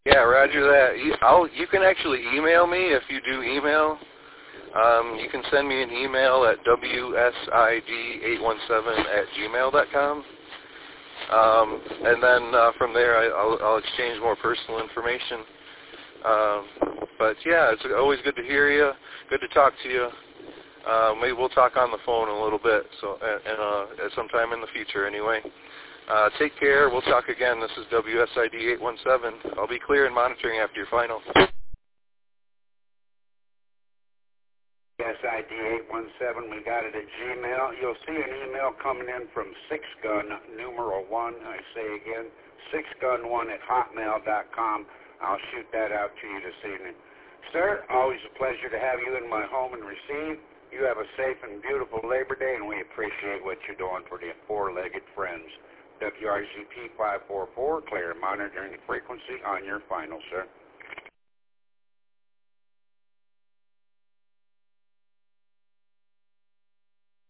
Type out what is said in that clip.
Yeah, roger that. You can actually email me if you do email. You can send me an email at wsid817@gmail.com. And then from there I'll exchange more personal information. But yeah, it's always good to hear you. Good to talk to you. Maybe we'll talk on the phone in a little bit, so at sometime in the future anyway. Take care. We'll talk again. This is WSID 817. I'll be clear and monitoring after your final. WSID 817, we got it at Gmail. You'll see an email coming in from 6gun numeral 1. I say again, 6gun1@hotmail.com. I'll shoot that out to you this evening. Sir, always a pleasure to have you in my home and receive. You have a safe and beautiful Labor Day, and we appreciate what you're doing for the four-legged friends. WRZP 544, clear monitoring frequency on your final, sir.